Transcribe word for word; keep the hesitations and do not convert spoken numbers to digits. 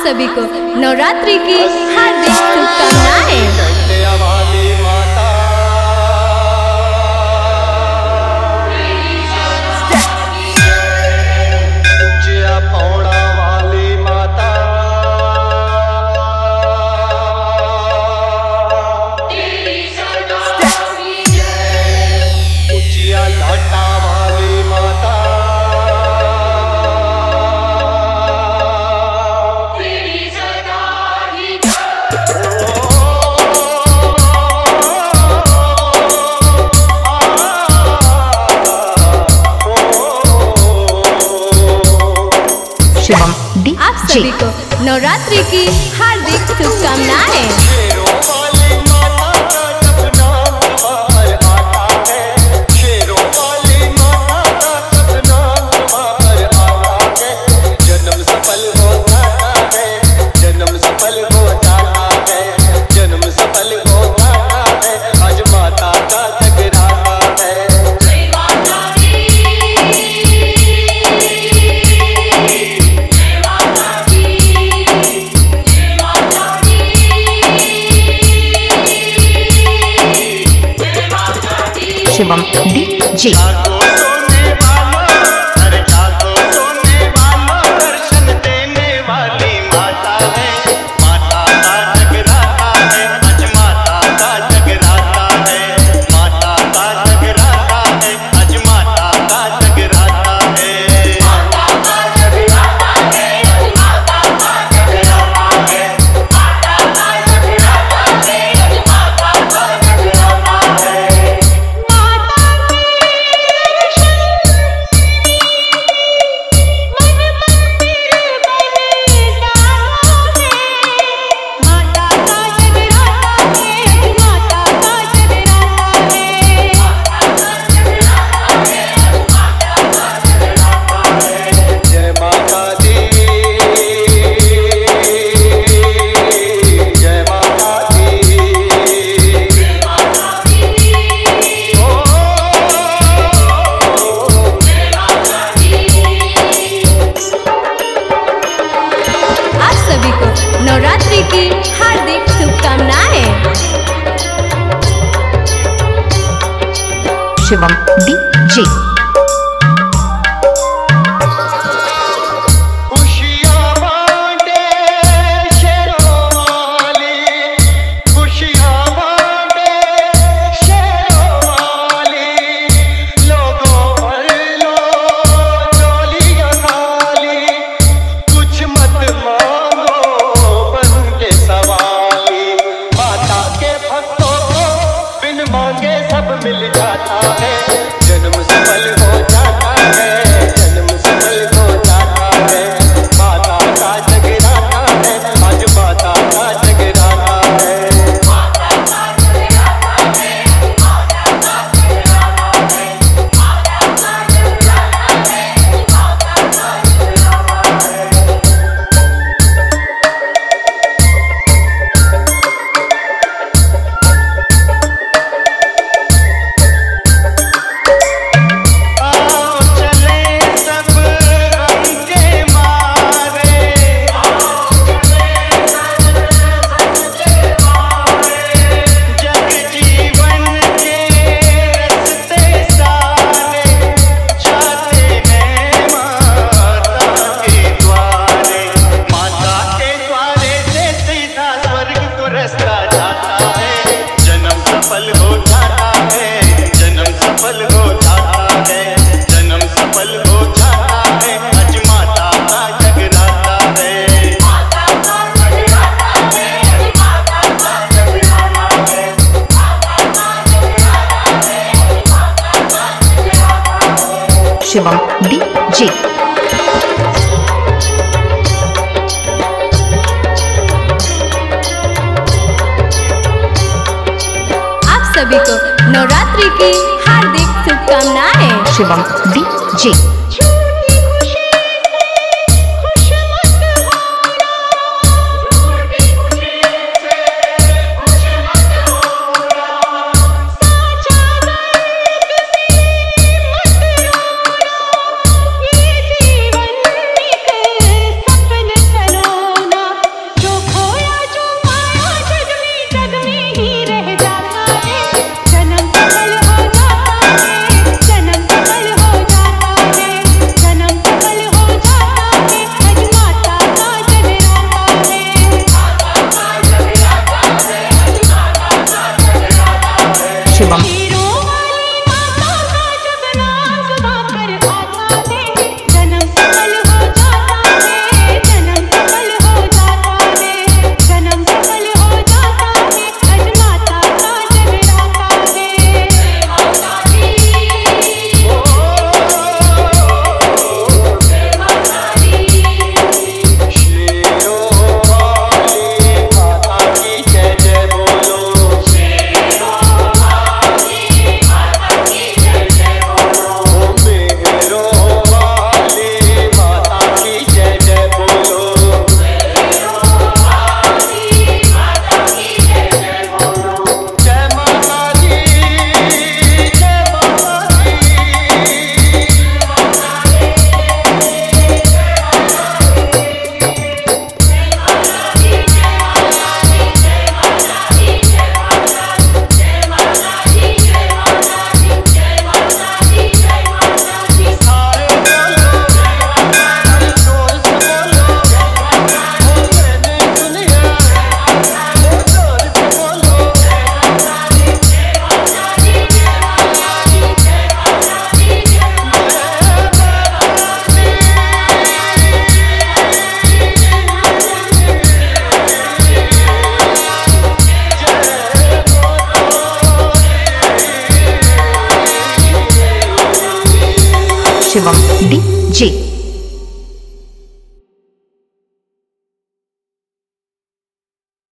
सभी को नवरात्रि की हार्दिक शुभकामनाएं। शिवम डी आप सभी को नवरात्रि की हार्दिक शुभकामनाएं। शिवम डी जे नवरात्रि की हार्दिक शुभकामनाएं। शिवम डी जे मिल जाता है, जन्म सफल हो जाता है, जन्म सफल हो जाता है। माता का जगराता है, आज माता का जगराता है। माता का जगराता है, माता का जगराता है, माता का जगराता है, माता का जगराता है। शिवम डी जे आप सभी को नवरात्रि की हार्दिक शुभकामनाएं। Shivam D J